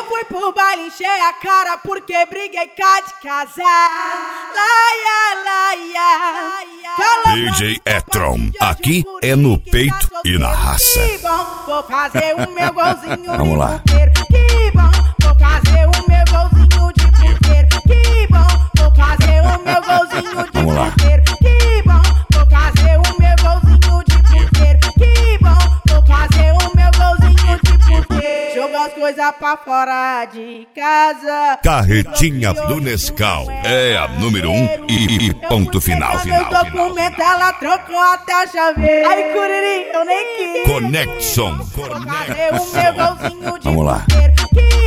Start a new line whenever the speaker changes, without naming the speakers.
Eu fui pro baile, encher a cara porque briguei cá de casar. Laia, laia.
DJ Etron, aqui é no peito e na raça.
Que bom, vou fazer o meu golzinho.
Vamos lá.
Que bom, vou fazer o meu golzinho de puteiro. Que bom, vou fazer o meu golzinho de
Vamos lá.
puteiro. Que bom, vou fazer o meu golzinho de puteiro. Que bom, vou fazer o meu golzinho de puteiro. Joga as coisas pra fora de casa.
Carretinha do Nescau é a número 1 e ponto final.
Meu documento ela trocou até a chave. Ai, Curiri, eu nem quis.
Conexão.
Vou fazer o meu golzinho de
Vamos lá.
puteiro. Que